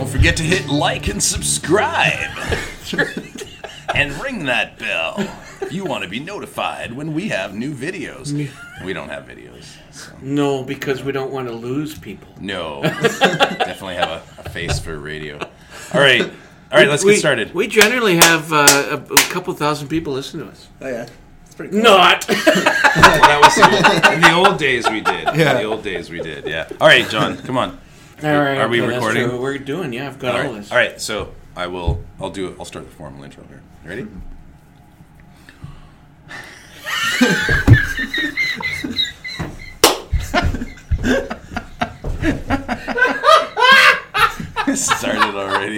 Don't forget to hit like and subscribe. And ring that bell if you want to be notified when we have new videos. We don't have videos. So. No, because we don't want to lose people. No. Definitely have a face for radio. All right, let's get started. We generally have a couple thousand people listen to us. Oh, yeah. It's pretty cool. Not! That was in the old days we did. Yeah. In the old days we did, yeah. All right, John, come on. All right. Are we recording? That's true. We're doing, yeah. I've got all this. All right, so I'll start the formal intro here. You ready? It started already.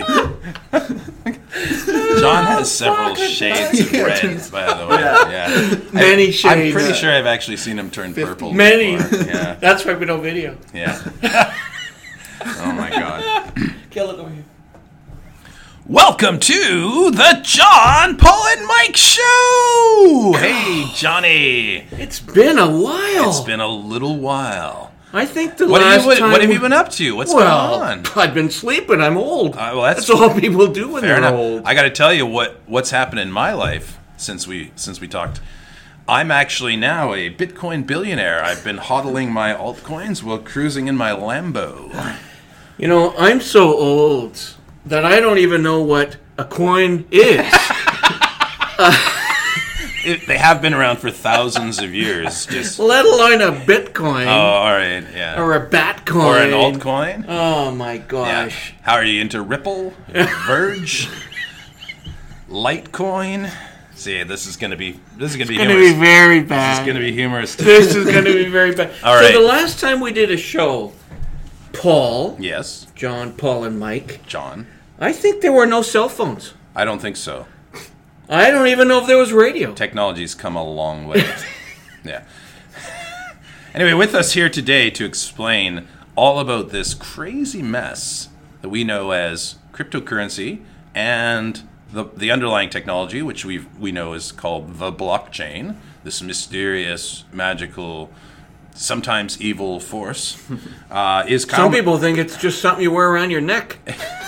John has several shades of red, by the way. Yeah. Many shades. I'm pretty sure I've actually seen him turn purple. Many. Before. Yeah. That's why we don't video. Yeah. Oh my God. Okay, look over here. Welcome to the John, Paul, and Mike Show! Hey, Johnny. It's been a while. It's been a little while. I think the last time... What have you been up to? What's going on? I've been sleeping. I'm old. That's all people do when they're old. I got to tell you what's happened in my life since we talked. I'm actually now a Bitcoin billionaire. I've been hodling my altcoins while cruising in my Lambo. You know, I'm so old that I don't even know what a coin is. They have been around for thousands of years. Let alone a Bitcoin. Oh, all right, yeah. Or a Batcoin. Or an altcoin. Oh, my gosh. Yeah. How are you into Ripple? Verge? Litecoin? See, this is going to be humorous. It's going to be very bad. This is going to be humorous. This is going to be very bad. All right. So the last time we did a show, Paul. Yes. John, Paul, and Mike. John. I think there were no cell phones. I don't think so. I don't even know if there was radio. Technology's come a long way. Yeah. Anyway, with us here today to explain all about this crazy mess that we know as cryptocurrency and the underlying technology, which we know is called the blockchain, this mysterious, magical, sometimes evil force, is Kyle. Some people think it's just something you wear around your neck.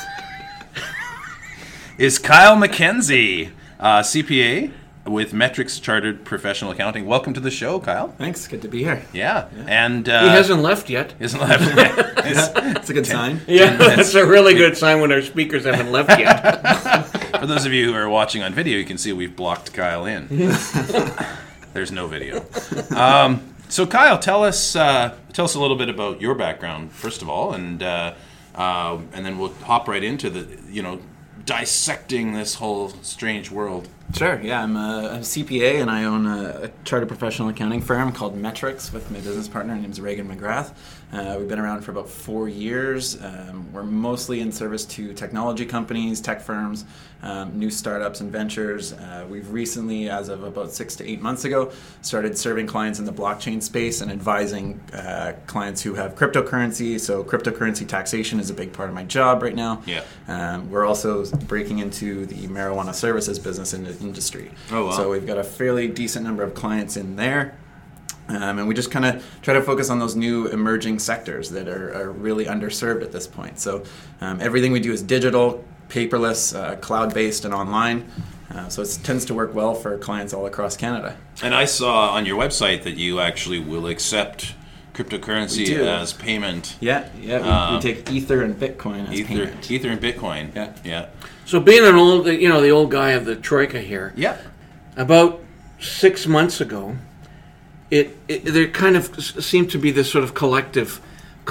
Is Kyle McKenzie, CPA with Metrics Chartered Professional Accounting. Welcome to the show, Kyle. Thanks. Good to be here. Yeah. And he hasn't left yet. Isn't left. It's a good sign. Yeah, that's a really good sign when our speakers haven't left yet. For those of you who are watching on video, you can see we've blocked Kyle in. There's no video. So Kyle, tell us a little bit about your background first of all, and then we'll hop right into the dissecting this whole strange world. Sure, yeah. I'm a CPA, and I own a chartered professional accounting firm called Metrics with my business partner. Her name's Reagan McGrath. We've been around for about 4 years. We're mostly in service to technology companies, tech firms, new startups and ventures. We've recently, as of about 6 to 8 months ago, started serving clients in the blockchain space and advising clients who have cryptocurrency. So cryptocurrency taxation is a big part of my job right now. Yeah. We're also breaking into the marijuana services business industry. Oh, wow. So we've got a fairly decent number of clients in there. And we just kind of try to focus on those new emerging sectors that are really underserved at this point. So everything we do is digital, paperless, cloud-based, and online. So it tends to work well for clients all across Canada. And I saw on your website that you actually will accept cryptocurrency as payment. Yeah. We take Ether and Bitcoin as payment. Ether and Bitcoin. Yeah. So being an old, the old guy of the Troika here. Yeah. About 6 months ago, there kind of seemed to be this sort of collective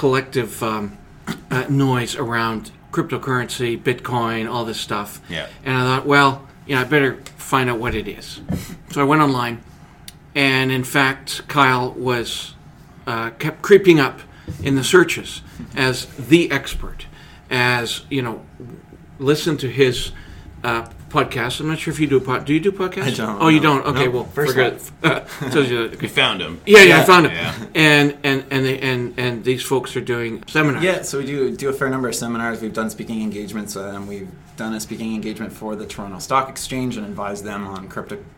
noise around cryptocurrency, Bitcoin, all this stuff. Yeah. And I thought, I better find out what it is. So I went online, and in fact, Kyle was kept creeping up in the searches as the expert, as listen to his podcast. I'm not sure if you do do you do podcasts? I don't. Oh, you don't? Okay, no. Well, First forget it. We found him. Yeah, I found him. Yeah. And these folks are doing seminars. Yeah, so we do a fair number of seminars. We've done speaking engagements. We've done a speaking engagement for the Toronto Stock Exchange and advised them on crypto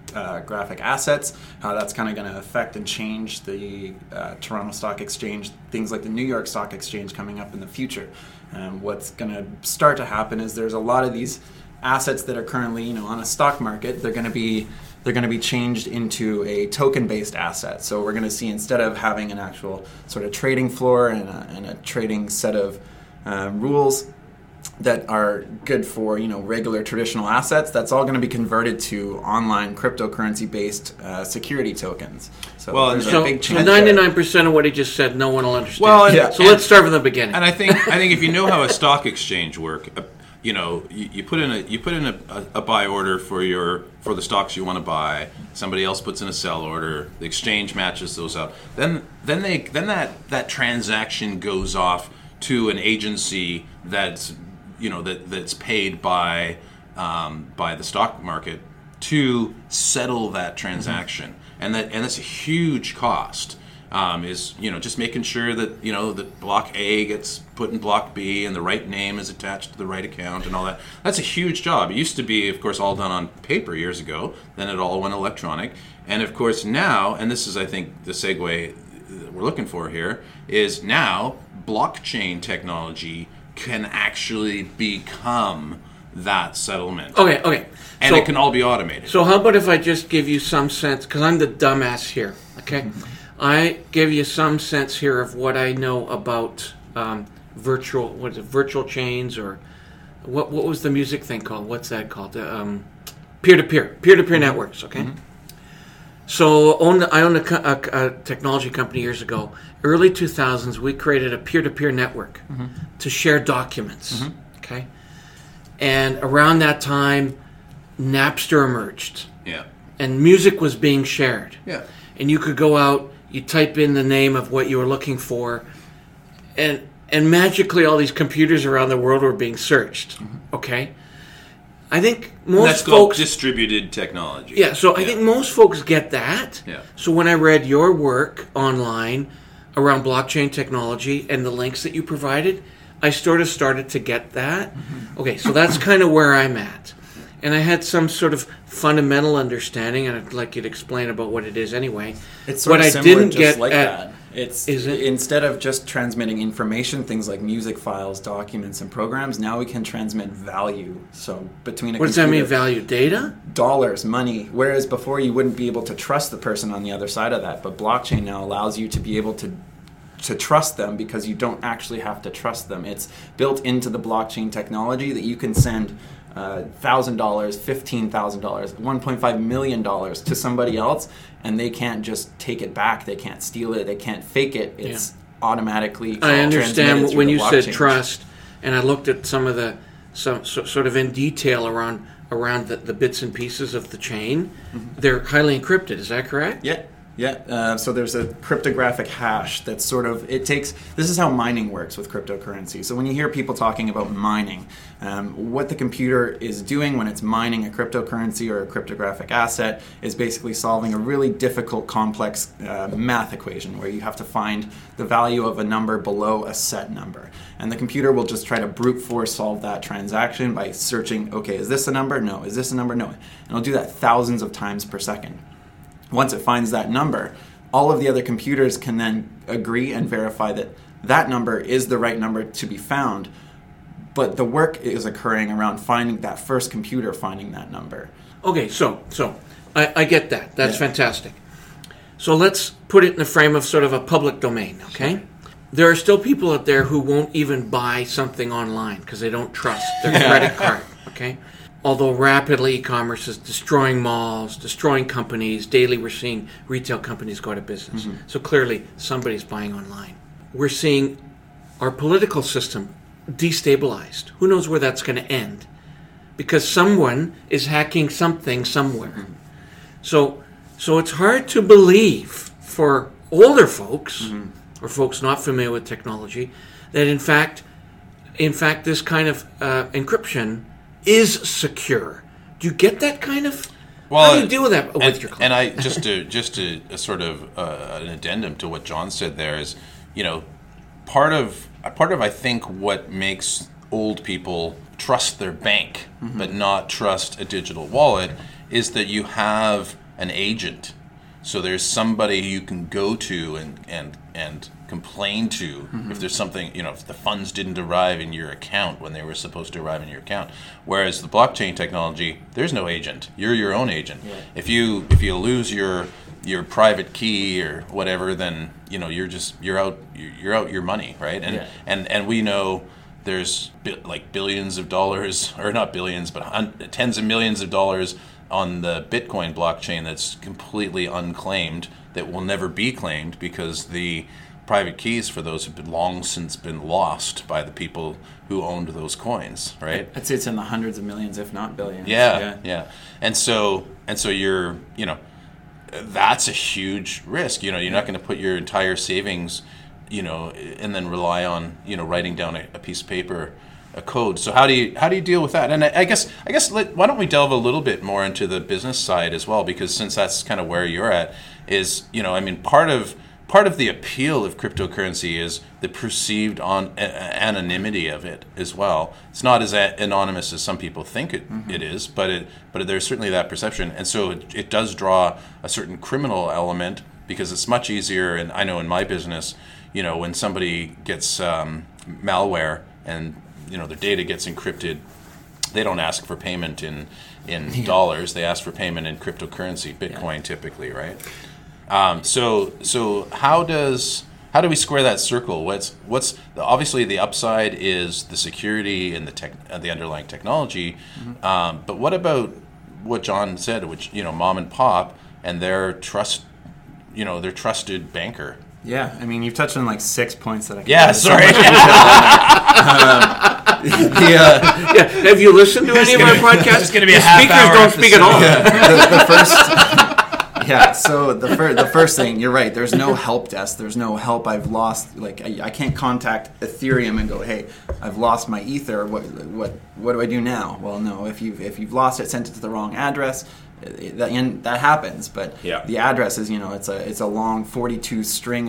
cryptographic assets, how that's kind of going to affect and change the Toronto Stock Exchange, things like the New York Stock Exchange coming up in the future. What's going to start to happen is there's a lot of these assets that are currently, on a stock market. They're going to be changed into a token-based asset. So we're going to see, instead of having an actual sort of trading floor and a trading set of rules that are good for regular traditional assets, that's all going to be converted to online cryptocurrency-based security tokens. So there's a big so change. 99% of what he just said, no one will understand. Well, so let's start from the beginning. And I think if you know how a stock exchange works, you put in a buy order for the stocks you want to buy. Somebody else puts in a sell order. The exchange matches those up. Then that transaction goes off to an agency that's that's paid by the stock market to settle that transaction, and that's a huge cost. Is just making sure that that block A gets put in block B and the right name is attached to the right account and all that. That's a huge job. It used to be, of course, all done on paper years ago. Then it all went electronic, and of course now, and this is, I think, the segue that we're looking for here, is now blockchain technology can actually become that settlement. Okay. And it can all be automated. So how about if I just give you some sense, because I'm the dumbass here, okay? I give you some sense here of what I know about virtual chains, or what was the music thing called? What's that called? Peer-to-peer networks, okay? So I owned a technology company years ago. Early 2000s, we created a peer-to-peer network to share documents, okay? And around that time, Napster emerged. Yeah. And music was being shared. Yeah. And you could go out, you type in the name of what you were looking for, and magically all these computers around the world were being searched, okay? I think most folks... That's distributed technology. Yeah, so I think most folks get that. Yeah. So when I read your work online around blockchain technology and the links that you provided, I sort of started to get that. Okay, so that's kind of where I'm at. And I had some sort of fundamental understanding, and I'd like you to explain about what it is anyway. It's sort what of I similar, didn't just get like at, that. It's is it? Instead of just transmitting information, things like music files, documents, and programs, now we can transmit value. So between a What does that mean, computer- value? Data? Dollars, money. Whereas before you wouldn't be able to trust the person on the other side of that. But blockchain now allows you to be able to trust them, because you don't actually have to trust them. It's built into the blockchain technology that you can send $1,000, $15,000, $1.5 million to somebody else, and they can't just take it back. They can't steal it. They can't fake it. It's automatically I understand transmitted when through you the said blockchain. trust, and I looked at some sort of in detail around the bits and pieces of the chain. They're highly encrypted. Is that correct? Yeah. So there's a cryptographic hash that's sort of, this is how mining works with cryptocurrency. So when you hear people talking about mining, what the computer is doing when it's mining a cryptocurrency or a cryptographic asset is basically solving a really difficult, complex math equation where you have to find the value of a number below a set number. And the computer will just try to brute force solve that transaction by searching, okay, is this a number? No. Is this a number? No. And it'll do that thousands of times per second. Once it finds that number, all of the other computers can then agree and verify that that number is the right number to be found. But the work is occurring around finding that first computer finding that number. Okay, so I get that. That's fantastic. So let's put it in the frame of sort of a public domain, okay? Sure. There are still people out there who won't even buy something online because they don't trust their credit card, okay? Although rapidly e-commerce is destroying malls, destroying companies. Daily we're seeing retail companies go out of business. So clearly somebody's buying online. We're seeing our political system destabilized. Who knows where that's going to end? Because someone is hacking something somewhere. So it's hard to believe for older folks or folks not familiar with technology that in fact this kind of encryption is secure. Do you get that kind of? How do you deal with that with your client? And I just to a sort of an addendum to what John said there is, part of I think what makes old people trust their bank but not trust a digital wallet is that you have an agent. So there's somebody you can go to and complain to if there's something, if the funds didn't arrive in your account when they were supposed to arrive in your account. Whereas the blockchain technology, there's no agent. You're your own agent. Yeah. If you lose your private key or whatever, then you're out your money, right? And we know there's billions of dollars, or not billions, but tens of millions of dollars on the Bitcoin blockchain that's completely unclaimed, that will never be claimed because the private keys for those have been long since been lost by the people who owned those coins, right? I'd say it's in the hundreds of millions, if not billions. Yeah. And so you're, that's a huge risk. You're not going to put your entire savings, and then rely on, writing down a piece of paper, a code. So how do you deal with that? And I guess why don't we delve a little bit more into the business side as well, because since that's kind of where you're at, is part of the appeal of cryptocurrency is the perceived anonymity of it as well. It's not as anonymous as some people think it is, but there's certainly that perception, and so it does draw a certain criminal element, because it's much easier. And I know in my business, when somebody gets malware and their data gets encrypted, they don't ask for payment in dollars. They ask for payment in cryptocurrency, Bitcoin typically, right? So how do we square that circle? Obviously the upside is the security and the underlying technology, but what about what John said, which mom and pop and their their trusted banker? Yeah, I mean, you've touched on 6 points that I can. Yeah, sorry. Have you listened to any of our podcasts? It's going to be the a half-hour don't speak at all. The first. Yeah, so the first thing, you're right. There's no help desk. There's no help. I've lost. I can't contact Ethereum and go, hey, I've lost my Ether. What do I do now? Well, no. If you've lost it, sent it to the wrong address, that happens. But the address is it's a long 42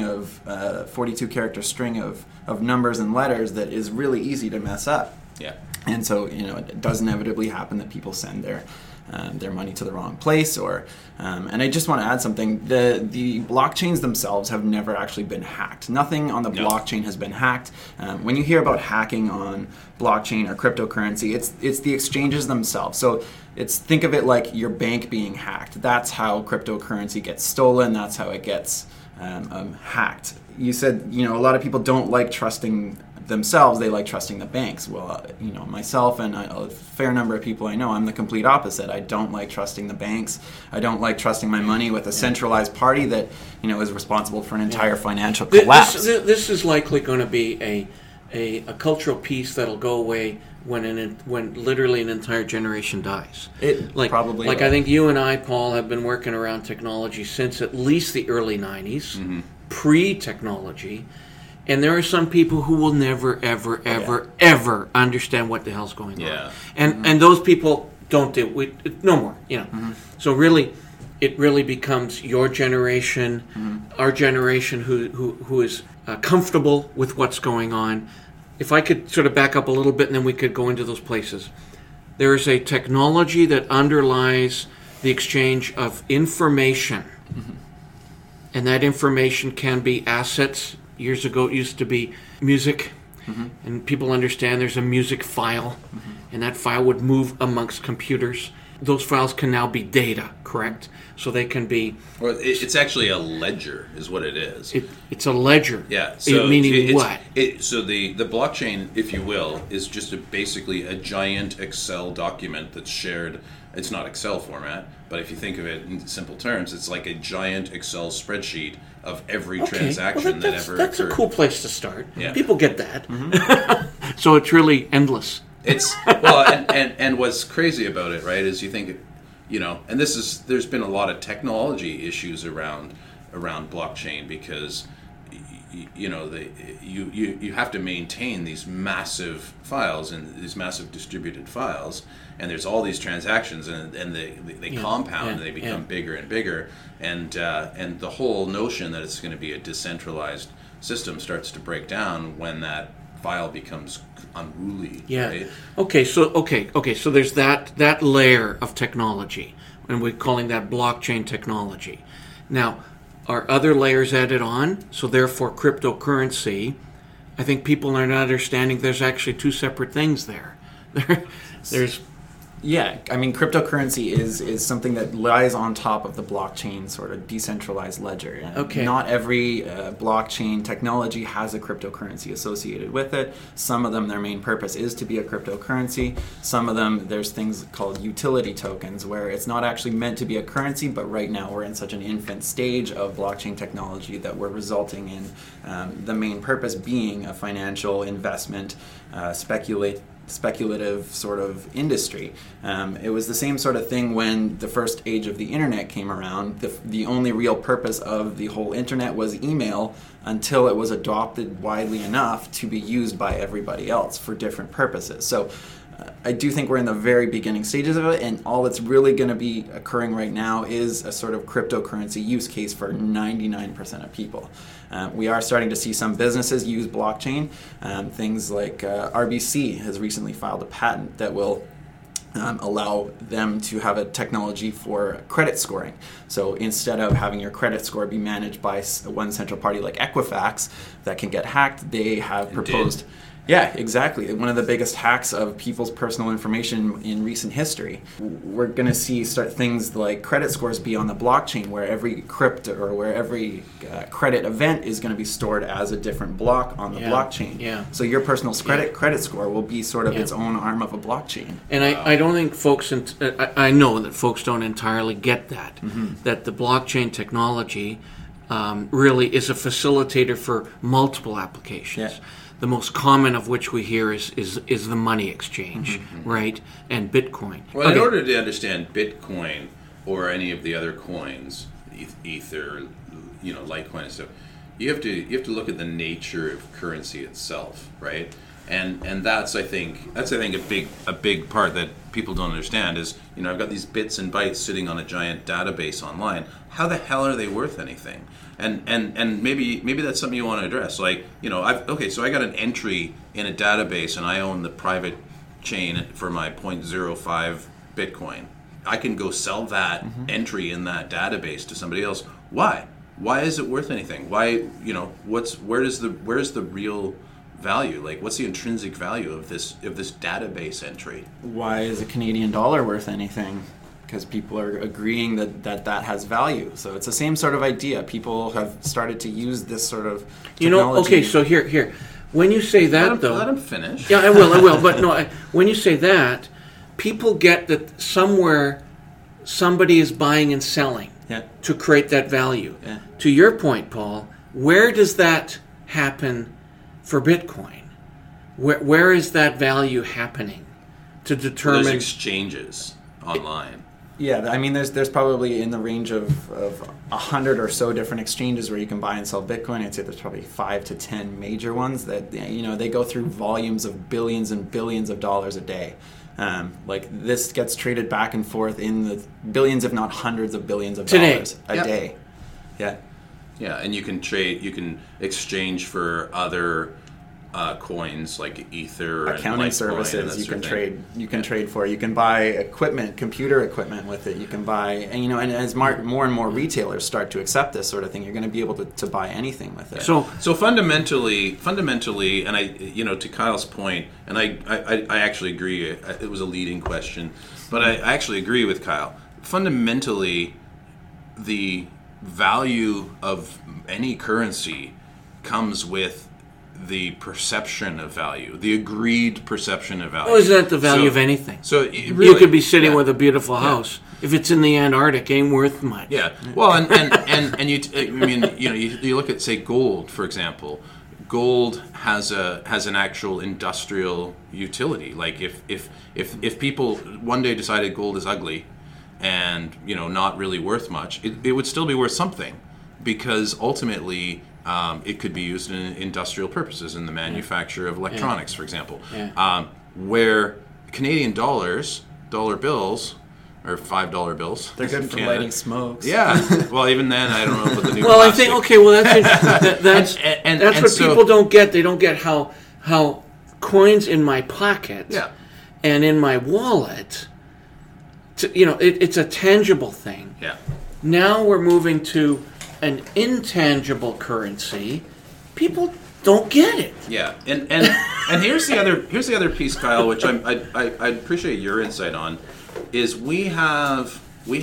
character string of numbers and letters that is really easy to mess up. Yeah. And so it does inevitably happen that people send their money to the wrong place, and I just want to add something. The blockchains themselves have never actually been hacked. Nothing on the blockchain has been hacked. When you hear about hacking on blockchain or cryptocurrency, it's the exchanges themselves. So think of it like your bank being hacked. That's how cryptocurrency gets stolen. That's how it gets hacked. You said a lot of people don't like trusting themselves, they like trusting the banks. Well, myself and a fair number of people I know, I'm the complete opposite. I don't like trusting the banks. I don't like trusting my money with a centralized party that is responsible for an entire financial collapse. This is likely going to be a cultural piece that'll go away when literally an entire generation dies. It probably will. I think you and I, Paul, have been working around technology since at least the early 90s, pre-technology. And there are some people who will never, ever, ever understand what the hell's going on. And those people don't do it no more. So really, it really becomes your generation, our generation, who is comfortable with what's going on. If I could sort of back up a little bit, and then we could go into those places. There is a technology that underlies the exchange of information, and that information can be assets. Years ago, it used to be music, and people understand there's a music file, and that file would move amongst computers. Those files can now be data, correct? So they can be... Well, it's actually a ledger, is what it is. It's a ledger. Yeah. So meaning what? So the blockchain, if you will, is just basically a giant Excel document that's shared. It's not Excel format, but if you think of it in simple terms, it's like a giant Excel spreadsheet of every transaction that ever occurred. That's a cool place to start. Yeah. People get that. So it's really endless. It's and what's crazy about it, right, is you think, and there's been a lot of technology issues around blockchain because you have to maintain these massive files and these massive distributed files, and there's all these transactions, and they compound and they become bigger and bigger, and the whole notion that it's going to be a decentralized system starts to break down when that file becomes unruly. Yeah. Right? Okay. So there's that layer of technology, and we're calling that blockchain technology. Now, are other layers added on? So therefore, cryptocurrency, I think people are not understanding there's actually two separate things there. There's Yeah, I mean, cryptocurrency is something that lies on top of the blockchain sort of decentralized ledger. And Okay. Not every blockchain technology has a cryptocurrency associated with it. Some of them, their main purpose is to be a cryptocurrency. Some of them, there's things called utility tokens, where it's not actually meant to be a currency, but right now we're in such an infant stage of blockchain technology that we're resulting in the main purpose being a financial investment, speculative sort of industry. It was the same sort of thing when the first age of the internet came around. The only real purpose of the whole internet was email until it was adopted widely enough to be used by everybody else for different purposes. So I do think we're in the very beginning stages of it, and all that's really going to be occurring right now is a sort of cryptocurrency use case for 99% of people. We are starting to see some businesses use blockchain. Things like RBC has recently filed a patent that will allow them to have a technology for credit scoring. So instead of having your credit score be managed by one central party like Equifax that can get hacked, they have proposed... Yeah, exactly. One of the biggest hacks of people's personal information in recent history. We're going to see things like credit scores be on the blockchain, where every crypto or where every credit event is going to be stored as a different block on the blockchain. Yeah. So your personal credit score will be sort of its own arm of a blockchain. And I don't think folks, I know that folks don't entirely get that, that the blockchain technology really is a facilitator for multiple applications. Yeah. The most common of which we hear is the money exchange, right? And Bitcoin. Well, in order to understand Bitcoin or any of the other coins, Ether, Litecoin and stuff, you have to look at the nature of currency itself, right? And that's I think a big part that people don't understand is, I've got these bits and bytes sitting on a giant database online. How the hell are they worth anything? And maybe that's something you want to address. Like, so I got an entry in a database and I own the private chain for my 0.05 Bitcoin. I can go sell that entry in that database to somebody else. Why? Why is it worth anything? Why, where's the real value? Like, what's the intrinsic value of this database entry? Why is a Canadian dollar worth anything? Because people are agreeing that has value. So it's the same sort of idea. People have started to use this sort of technology. Okay, so here. When you say that, Let him finish. Yeah, I will. But no, when you say that, people get that somewhere somebody is buying and selling to create that value. Yeah. To your point, Paul, where does that happen for Bitcoin? Where is that value happening to determine? There's exchanges online. Yeah, I mean, there's probably in the range of 100 or so different exchanges where you can buy and sell Bitcoin. I'd say there's probably 5 to 10 major ones that, they go through volumes of billions and billions of dollars a day. Like this gets traded back and forth in the billions, if not hundreds of billions of dollars a day. Yeah. Yeah, and you can exchange for other coins like Ether, accounting and services. You can trade. You can trade for. You can buy equipment, computer equipment with it. You can buy, and as more and more retailers start to accept this sort of thing, you're going to be able to buy anything with it. So fundamentally, and I, to Kyle's point, and I actually agree. It was a leading question, but I actually agree with Kyle. Fundamentally, the value of any currency comes with the perception of value, the agreed perception of value. Well, isn't that the value of anything? So you could be sitting with a beautiful house. If it's in the Antarctic, it ain't worth much. Yeah. Well, and you look at, say, gold, for example. Gold has an actual industrial utility. Like if people one day decided gold is ugly and not really worth much, it would still be worth something, because ultimately it could be used in industrial purposes, in the manufacture of electronics, for example. Where Canadian dollar bills, or $5 bills, they're good for lighting smokes. Yeah. Well, even then, I don't know about the new. Well, plastic. I think that's what people don't get. They don't get how coins in my pocket and in my wallet it's a tangible thing. Yeah. Now we're moving to an intangible currency. People don't get it. Yeah, and here's the other piece, Kyle, which I appreciate your insight on, is we have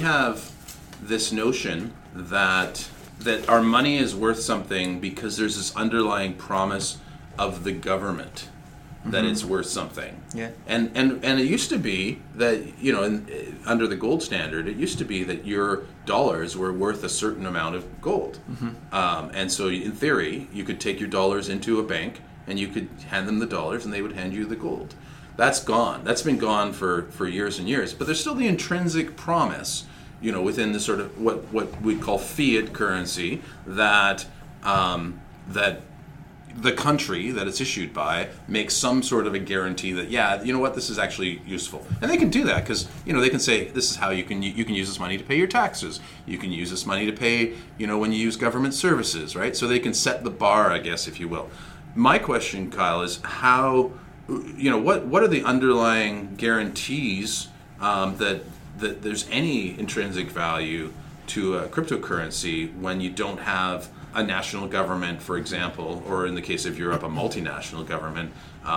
this notion that our money is worth something because there's this underlying promise of the government that it's worth something. Yeah. And it used to be that, under the gold standard, it used to be that your dollars were worth a certain amount of gold. And so in theory, you could take your dollars into a bank and you could hand them the dollars and they would hand you the gold. That's gone. That's been gone for years and years. But there's still the intrinsic promise, within the sort of what we call fiat currency, that that the country that it's issued by makes some sort of a guarantee that, this is actually useful. And they can do that because, they can say, this is how you can use this money to pay your taxes. You can use this money to pay, when you use government services, right? So they can set the bar, I guess, if you will. My question, Kyle, is how, what are the underlying guarantees that there's any intrinsic value to a cryptocurrency when you don't have a national government, for example, or in the case of Europe, a multinational government,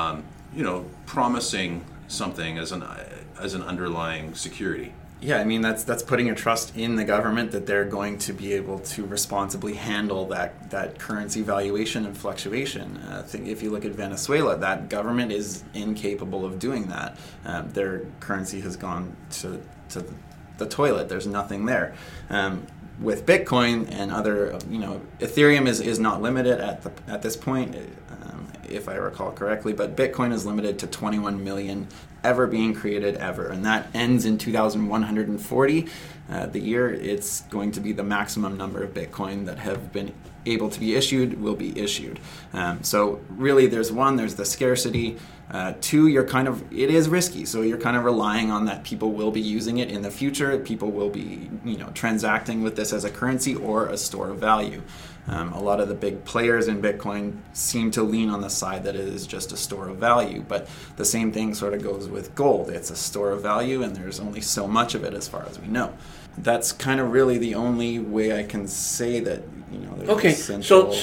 promising something as an underlying security? Yeah, I mean that's putting your trust in the government that they're going to be able to responsibly handle that currency valuation and fluctuation. I think if you look at Venezuela, that government is incapable of doing that. Their currency has gone to the toilet. There's nothing there. With Bitcoin and other, Ethereum is not limited at this point, if I recall correctly, but Bitcoin is limited to 21 million ever being created ever, and that ends in 2140. The year it's going to be the maximum number of Bitcoin that have been able to be issued will be issued. So really, there's the scarcity. Two, it is risky, so you're kind of relying on that people will be using it in the future. People will be, transacting with this as a currency or a store of value. A lot of the big players in Bitcoin seem to lean on the side that it is just a store of value, but the same thing sort of goes with gold. It's a store of value, and there's only so much of it as far as we know. That's kind of really the only way I can say that, there's okay, essential...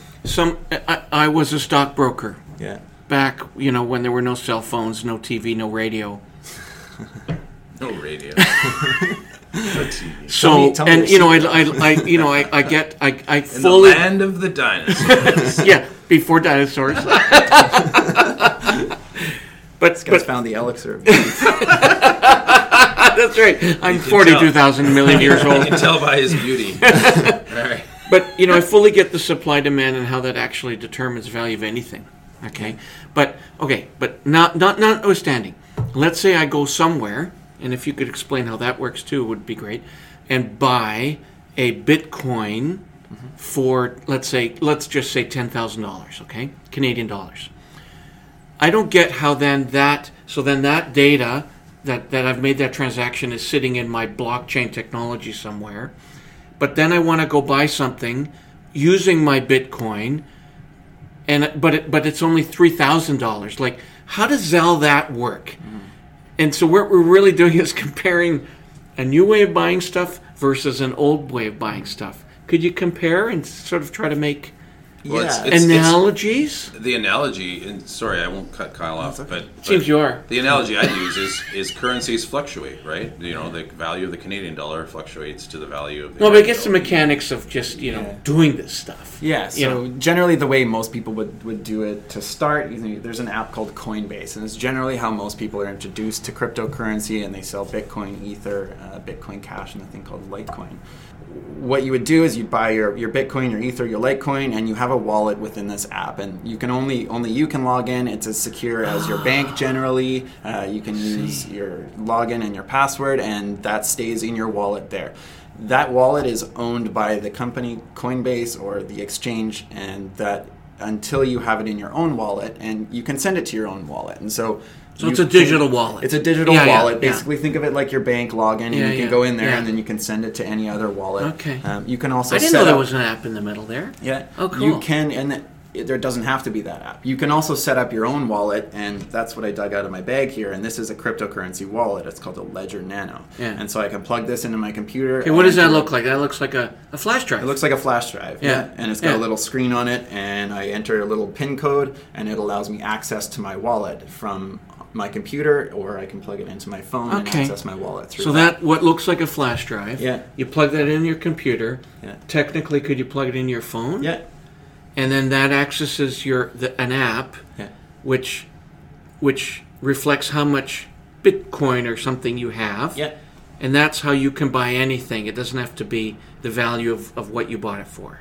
I was a stockbroker. Yeah. Back, when there were no cell phones, no TV, no radio. No radio. No TV. So, Tell me I In fully... the land of the dinosaurs. Yeah, before dinosaurs. This guy's found the elixir of youth. That's right. I'm 42,000 million years old. You can tell by his beauty. All right. But, I fully get the supply demand and how that actually determines the value of anything. Okay? But notwithstanding, let's say I go somewhere, and if you could explain how that works too, it would be great, and buy a Bitcoin for, let's just say $10,000, okay? Canadian dollars. I don't get how then that data that I've made that transaction is sitting in my blockchain technology somewhere, but then I want to go buy something using my Bitcoin, but it's only $3,000. Like, how does all that work? And so what we're really doing is comparing a new way of buying stuff versus an old way of buying stuff. Could you compare and sort of try to make analogies? The analogy, and sorry, I won't cut Kyle off, but seems you are. The analogy I'd use is currencies fluctuate, right? The value of the Canadian dollar fluctuates to the value of the but I guess the mechanics of just, doing this stuff. Yeah, so generally the way most people would do it to start, there's an app called Coinbase, and it's generally how most people are introduced to cryptocurrency, and they sell Bitcoin, Ether, Bitcoin Cash, and a thing called Litecoin. What you would do is you'd buy your Bitcoin, your Ether, your Litecoin, and you have a wallet within this app, and you can only you can log in. It's as secure as your bank generally. You can use your login and your password, and that stays in your wallet there. That wallet is owned by the company Coinbase or the exchange, and that until you have it in your own wallet, and you can send it to your own wallet. And so it's a digital wallet. It's a digital wallet. Basically, think of it like your bank login, and you can go in there, and then you can send it to any other wallet. Okay. You can also I didn't know there was an app in the middle there. Yeah. Oh, cool. You can, and there doesn't have to be that app. You can also set up your own wallet, and that's what I dug out of my bag here. And this is a cryptocurrency wallet. It's called a Ledger Nano. Yeah. And so I can plug this into my computer. Okay, what does that look like? That looks like a flash drive. It looks like a flash drive. Yeah. And it's got a little screen on it, and I enter a little PIN code, and it allows me access to my wallet from my computer, or I can plug it into my phone and access my wallet through so that what looks like a flash drive. Yeah. You plug that in your computer. Yeah. Technically, could you plug it in your phone? Yeah. And then that accesses an app, Yeah. which reflects how much Bitcoin or something you have. Yeah. And that's how you can buy anything. It doesn't have to be the value of what you bought it for.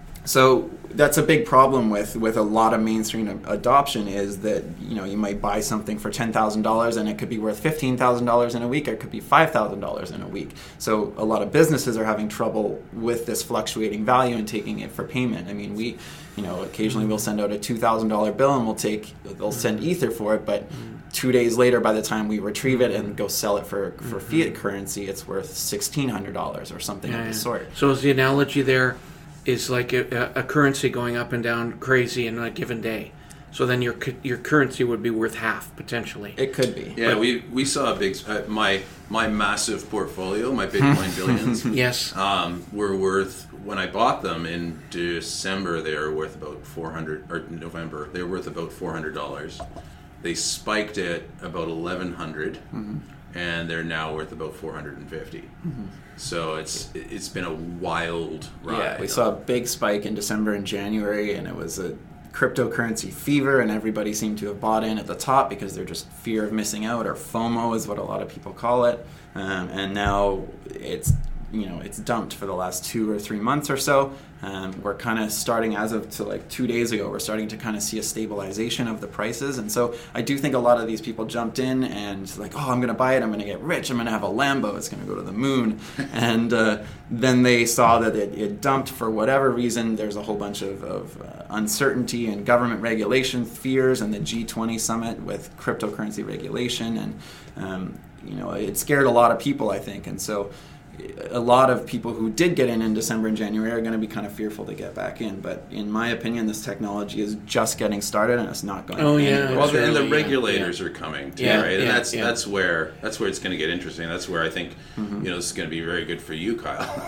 So that's a big problem with a lot of mainstream adoption, is that you might buy something for $10,000 and it could be worth $15,000 in a week, or it could be $5,000 in a week. So a lot of businesses are having trouble with this fluctuating value and taking it for payment. I mean, we occasionally we'll send out a $2,000 bill and they'll send Ether for it, but 2 days later, by the time we retrieve it and go sell it for fiat currency, it's worth $1,600 or something of the sort. So is the analogy there is like a currency going up and down crazy in a given day. So then your currency would be worth half, potentially. It could be. Yeah, we saw a big my massive portfolio, my Bitcoin billions. Yes. Were worth, when I bought them in December, they were worth about November, they were worth about $400. They spiked at about $1,100, and they're now worth about $450. So it's been a wild ride. Yeah, we saw a big spike in December and January, and it was a cryptocurrency fever, and everybody seemed to have bought in at the top because they're just fear of missing out, or FOMO is what a lot of people call it. And now it's dumped for the last 2 or 3 months or so. We're kind of starting, as of to like 2 days ago, we're starting to kind of see a stabilization of the prices. And so I do think a lot of these people jumped in and like, oh, I'm going to buy it, I'm going to get rich, I'm going to have a Lambo, it's going to go to the moon. And then they saw that it dumped for whatever reason. There's a whole bunch of uncertainty and government regulation fears, and the G20 summit with cryptocurrency regulation. And, it scared a lot of people, I think. And so a lot of people who did get in December and January are going to be kind of fearful to get back in. But in my opinion, this technology is just getting started, and it's not going anywhere. Well, and the regulators are coming too, right? And that's where it's going to get interesting. That's where I think this is going to be very good for you, Kyle.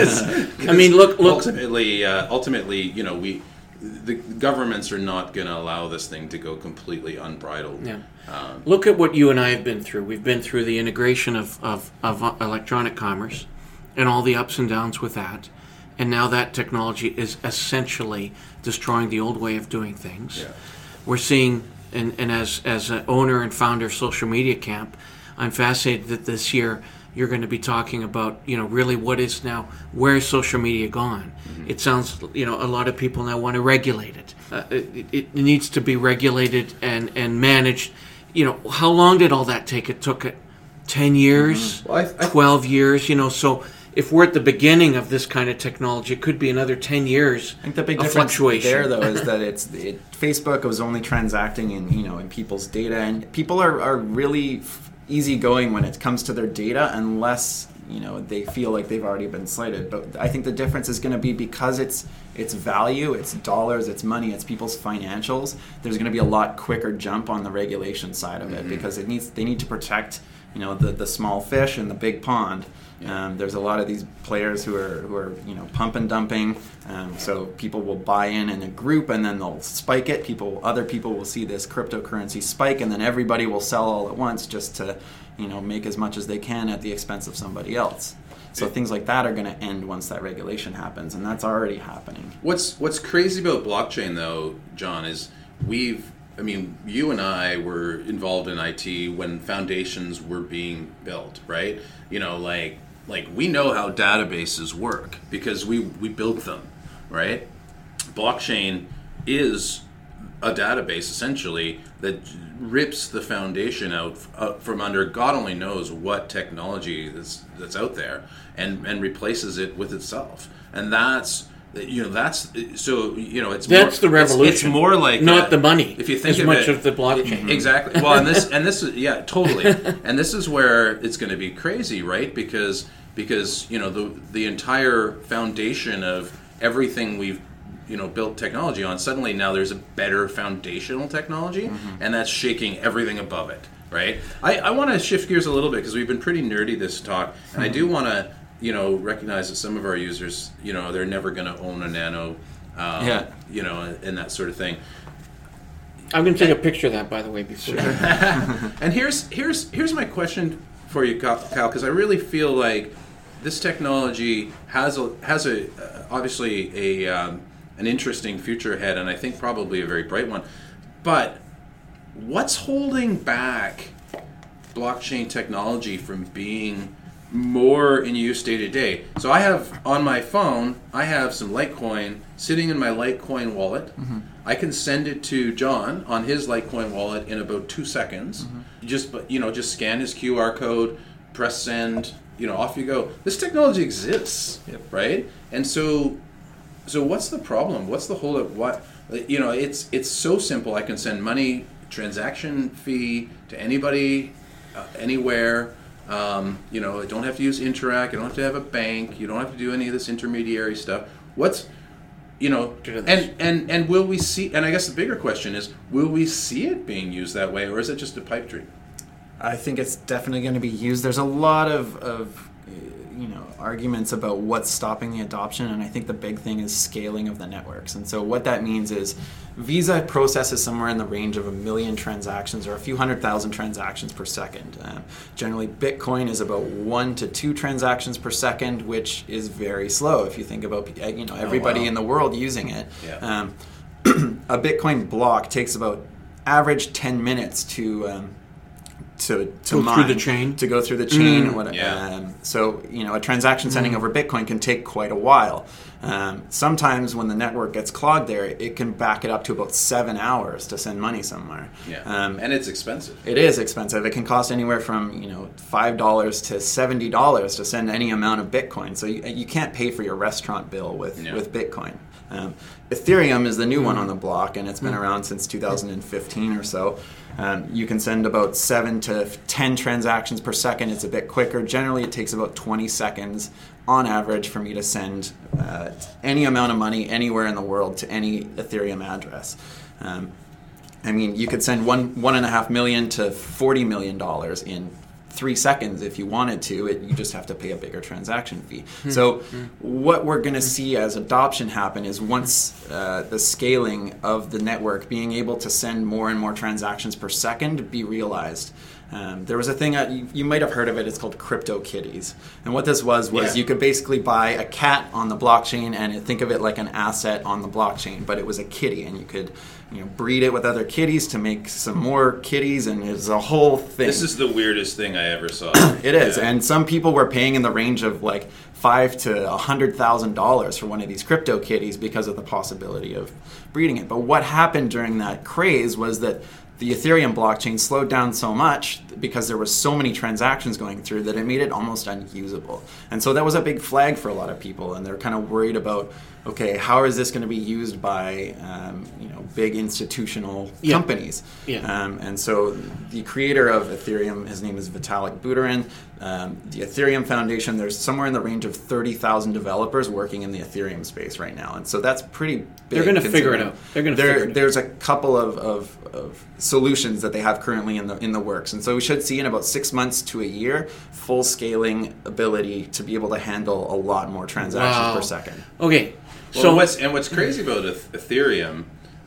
I mean, look. Ultimately, the governments are not going to allow this thing to go completely unbridled. Yeah. Look at what you and I have been through. We've been through the integration of electronic commerce and all the ups and downs with that. And now that technology is essentially destroying the old way of doing things. Yeah. We're seeing, and as an owner and founder of Social Media Camp, I'm fascinated that this year you're going to be talking about, really what is now, where is social media gone? It sounds, a lot of people now want to regulate it. It needs to be regulated and managed. How long did all that take? It took 10 years, 12 years, so if we're at the beginning of this kind of technology, it could be another 10 years. I think the big difference fluctuation there, though, is that Facebook was only transacting in people's data, and people are really easygoing when it comes to their data, unless they feel like they've already been slighted. But I think the difference is going to be, because it's value, it's dollars, it's money, it's people's financials. There's going to be a lot quicker jump on the regulation side of it, because they need to protect the small fish in the big pond. There's a lot of these players who are pump and dumping. So people will buy in a group, and then they'll spike it. Other people will see this cryptocurrency spike, and then everybody will sell all at once just to make as much as they can at the expense of somebody else. So things like that are going to end once that regulation happens, and that's already happening. What's crazy about blockchain, though, John, is you and I were involved in IT when foundations were being built, right? Like we know how databases work because we built them, right? Blockchain is a database, essentially, that rips the foundation out from under God only knows what technology that's out there, and replaces it with itself. And that's it's the revolution. It's more like not the money. If you think as much of the blockchain, exactly. Well, and this is totally. And this is where it's going to be crazy, right? Because the entire foundation of everything we've built technology on, suddenly now there's a better foundational technology, and that's shaking everything above it, right? I want to shift gears a little bit because we've been pretty nerdy this talk, and I do want to recognize that some of our users, they're never going to own a Nano, and that sort of thing. I'm going to take a picture of that, by the way, before. And here's my question for you, Kyle, because I really feel like this technology has obviously an interesting future ahead, and I think probably a very bright one. But what's holding back blockchain technology from being more in use day to day? So I have on my phone, I have some Litecoin sitting in my Litecoin wallet. I can send it to John on his Litecoin wallet in about 2 seconds. Just scan his QR code, press send, off you go. This technology exists, right? And so what's the problem? What's the holdup? What it's so simple. I can send money, transaction fee to anybody, anywhere. I don't have to use Interac. I don't have to have a bank. You don't have to do any of this intermediary stuff. And will we see? And I guess the bigger question is, will we see it being used that way, or is it just a pipe dream? I think it's definitely going to be used. There's a lot of arguments about what's stopping the adoption, and I think the big thing is scaling of the networks. And so what that means is Visa processes somewhere in the range of 1 million transactions or a few 100,000 transactions per second. Generally, Bitcoin is about 1 to 2 transactions per second, which is very slow if you think about everybody in the world using it. Yeah. A Bitcoin block takes about average 10 minutes to go mine, through the chain. To go through the chain. So a transaction sending over Bitcoin can take quite a while. Sometimes when the network gets clogged there, it can back it up to about 7 hours to send money somewhere. And it's expensive. It is expensive. It can cost anywhere from $5 to $70 to send any amount of Bitcoin. So you can't pay for your restaurant bill with Bitcoin. Ethereum is the new one on the block, and it's been around since 2015 or so. You can send about 7 to 10 transactions per second. It's a bit quicker. Generally, it takes about 20 seconds on average for me to send any amount of money anywhere in the world to any Ethereum address. You could send $1.5 million to $40 million in 3 seconds if you wanted to. You just have to pay a bigger transaction fee. So what we're going to see as adoption happen is once the scaling of the network, being able to send more and more transactions per second, be realized. There was a thing, you might have heard of it, it's called CryptoKitties. And what this was you could basically buy a cat on the blockchain and think of it like an asset on the blockchain, but it was a kitty, and you could breed it with other kitties to make some more kitties, and it's a whole thing. This is the weirdest thing I ever saw. It is, and some people were paying in the range of like $5,000 to $100,000 for one of these CryptoKitties because of the possibility of breeding it. But what happened during that craze was that the Ethereum blockchain slowed down so much because there was so many transactions going through that it made it almost unusable. And so that was a big flag for a lot of people, and they're kind of worried about, okay, how is this going to be used by big institutional companies? And so the creator of Ethereum, his name is Vitalik Buterin. The Ethereum Foundation, there's somewhere in the range of 30,000 developers working in the Ethereum space right now, and so that's pretty big. They're going to figure it out. There's a couple of solutions that they have currently in the works, and so we should see in about 6 months to a year full scaling ability to be able to handle a lot more transactions per second. Okay. What's crazy about Ethereum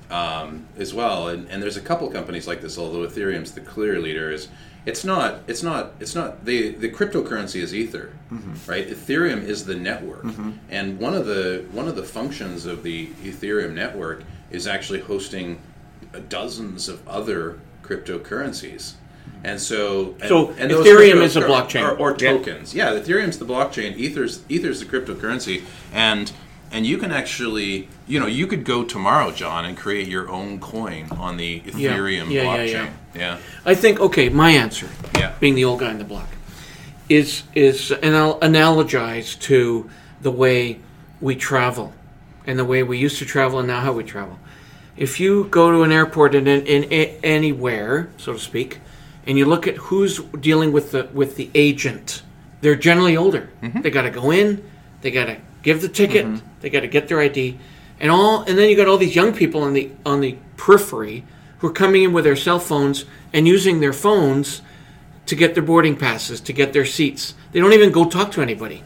as well, and there's a couple companies like this, although Ethereum's the clear leader, is it's not the cryptocurrency is Ether, right? Ethereum is the network, and one of the functions of the Ethereum network is actually hosting dozens of other cryptocurrencies. And so Ethereum is a blockchain or tokens. Yeah, Ethereum's the blockchain. Ether's the cryptocurrency, and you can actually, you could go tomorrow, John, and create your own coin on the Ethereum blockchain. Yeah. I think, my answer, being the old guy in the block, is and I'll analogize to the way we travel and the way we used to travel and now how we travel. If you go to an airport in anywhere, so to speak, and you look at who's dealing with the agent, they're generally older. They got to go in, they got to give the ticket, they got to get their ID, and then you got all these young people on the periphery who are coming in with their cell phones and using their phones to get their boarding passes, to get their seats. They don't even go talk to anybody.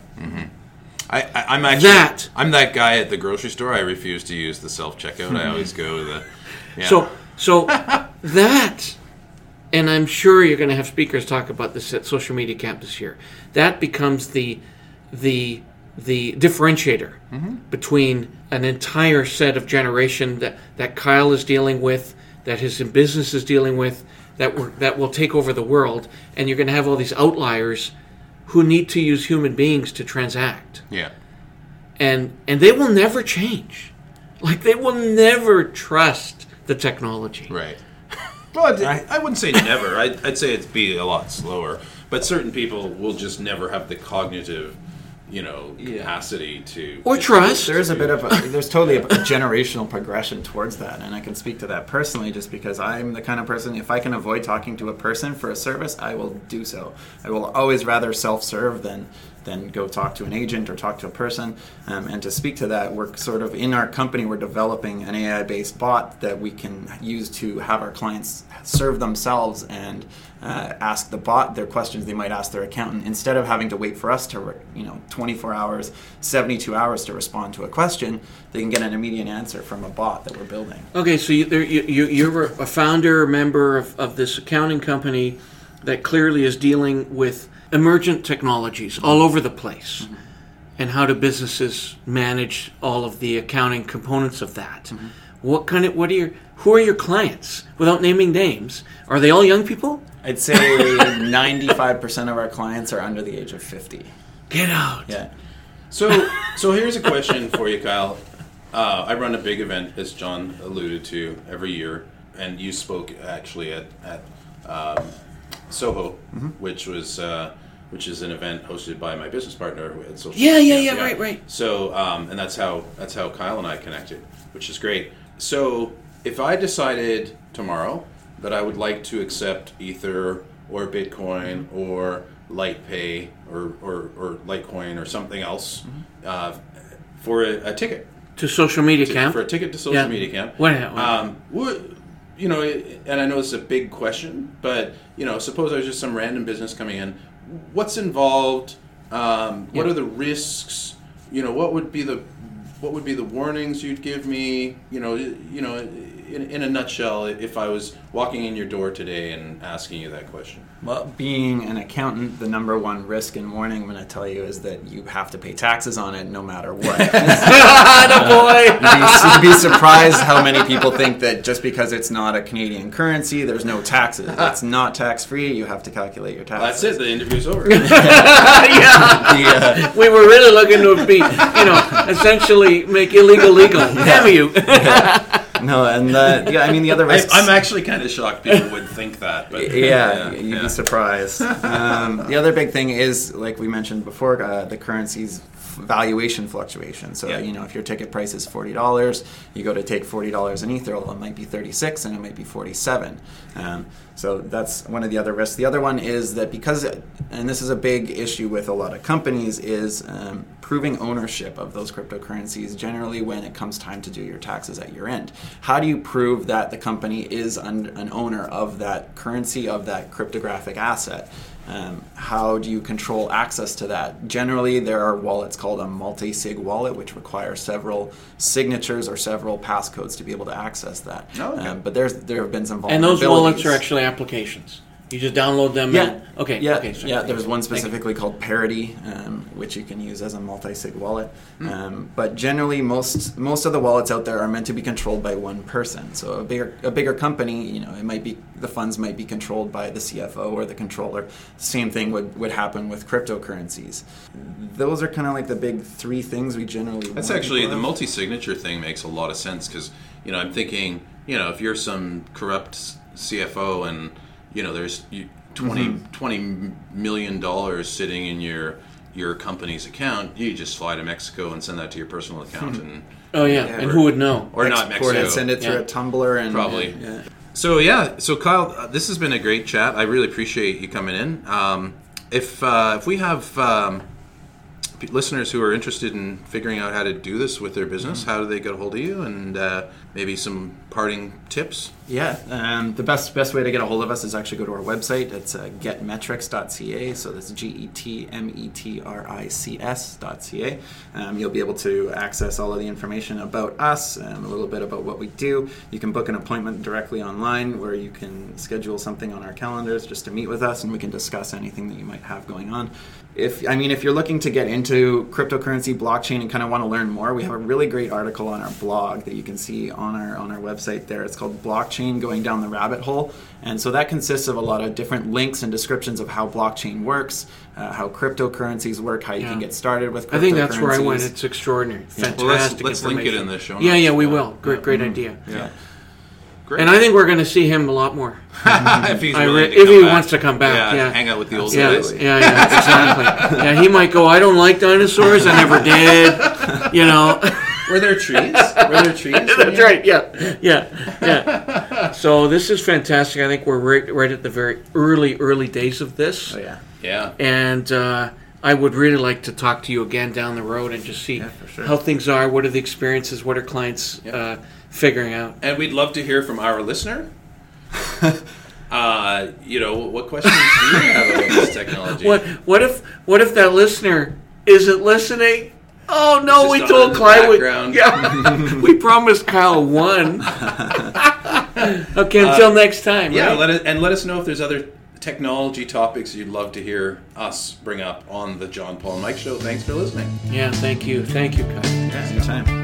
I'm actually I'm that guy at the grocery store. I refuse to use the self-checkout. I always go with the... Yeah. So that, and I'm sure you're going to have speakers talk about this at Social Media Camp this year, that becomes the differentiator between an entire set of generation that Kyle is dealing with, that his business is dealing with, that will take over the world, and you're going to have all these outliers who need to use human beings to transact. Yeah. And they will never change. Like, they will never trust the technology. Right. Well, I wouldn't say never. I'd say it'd be a lot slower. But certain people will just never have the cognitive, capacity to... Or trust. There's totally a generational progression towards that, and I can speak to that personally just because I'm the kind of person, if I can avoid talking to a person for a service, I will do so. I will always rather self-serve than go talk to an agent or talk to a person. And to speak to that, we're sort of, in our company, we're developing an AI-based bot that we can use to have our clients serve themselves and ask the bot their questions they might ask their accountant, instead of having to wait for us to 24 hours, 72 hours to respond to a question. They can get an immediate answer from a bot that we're building. Okay, so you're a founder, member of this accounting company that clearly is dealing with emergent technologies all over the place, and how do businesses manage all of the accounting components of that? Who are your clients? Without naming names, are they all young people? I'd say 95% of our clients are under the age of 50. Get out. Yeah. So here's a question for you, Kyle. I run a big event, as John alluded to, every year, and you spoke actually at Soho, which is an event hosted by my business partner at Social. Yeah, right. So and that's how Kyle and I connected, which is great. So if I decided tomorrow that I would like to accept Ether or Bitcoin or LightPay or Litecoin or something else for a ticket to Social Media Camp, for a ticket to Social Media Camp, what? And I know it's a big question, but suppose I was just some random business coming in. What's involved? What are the risks? What would be the warnings you'd give me? In a nutshell, if I was walking in your door today and asking you that question. Well, being an accountant, the number one risk and warning I'm going to tell you is that you have to pay taxes on it no matter what. You'd be surprised how many people think that just because it's not a Canadian currency, there's no taxes. It's not tax-free. You have to calculate your taxes. Well, that's it. The interview's over. We were really looking to be, essentially make illegal legal. Damn you. No, and the other risks... I'm actually kind of shocked people would think that. But you'd be surprised. The other big thing is, like we mentioned before, the currency's valuation fluctuation. So, if your ticket price is $40, you go to take $40 in Ether, well, it might be 36 and it might be 47. So that's one of the other risks. The other one is that and this is a big issue with a lot of companies, is proving ownership of those cryptocurrencies, generally when it comes time to do your taxes at your end. How do you prove that the company is an owner of that currency, of that cryptographic asset? How do you control access to that? Generally, there are wallets called a multi-sig wallet, which require several signatures or several passcodes to be able to access that. Oh, okay. But there have been some vulnerabilities. And those wallets are actually applications. You just download them. There's one specifically called Parity, which you can use as a multi-sig wallet. But generally, most of the wallets out there are meant to be controlled by one person. So a bigger company, it might be, the funds might be controlled by the CFO or the controller. Same thing would happen with cryptocurrencies. Those are kind of like the big three things we generally. That's actually the multi-signature thing makes a lot of sense, because I'm thinking, if you're some corrupt CFO and there's $20 million sitting in your company's account, you just fly to Mexico and send that to your personal account. And and who would know? Or not Mexico. And send it through a tumbler. And probably. So Kyle, this has been a great chat. I really appreciate you coming in. If we have listeners who are interested in figuring out how to do this with their business, how do they get a hold of you, and maybe some parting tips? Yeah, the best way to get a hold of us is actually go to our website. It's getmetrics.ca, so that's GETMETRICS.ca. You'll be able to access all of the information about us, a little bit about what we do. You can book an appointment directly online where you can schedule something on our calendars just to meet with us, and we can discuss anything that you might have going on. If you're looking to get into cryptocurrency, blockchain, and kind of want to learn more, we have a really great article on our blog that you can see on our website there. It's called Blockchain Going Down the Rabbit Hole. And so that consists of a lot of different links and descriptions of how blockchain works, how cryptocurrencies work, how you can get started with cryptocurrencies. I think that's where I went. It's extraordinary. Fantastic. Well, let's link it in the show notes. Yeah, we will. Great idea. Yeah. Great. And I think we're going to see him a lot more. If he's willing to if come he back. wants to come back, yeah. Hang out with the old Yeah, guys. yeah, exactly. Yeah, he might go, I don't like dinosaurs. I never did. You know. Were there trees? That's right. Yeah. So this is fantastic. I think we're right at the very early days of this. Oh, yeah. Yeah. And I would really like to talk to you again down the road and just see for sure. how things are. What are the experiences? What are clients figuring out? And we'd love to hear from our listener. What questions do you have about this technology? What if that listener isn't listening? Oh no, Just we on told in the Kyle. background. We promised Kyle one. Okay, until next time. Yeah, right? let us know if there's other technology topics you'd love to hear us bring up on the John Paul and Mike Show. Thanks for listening. Yeah, thank you, Kyle. Anytime.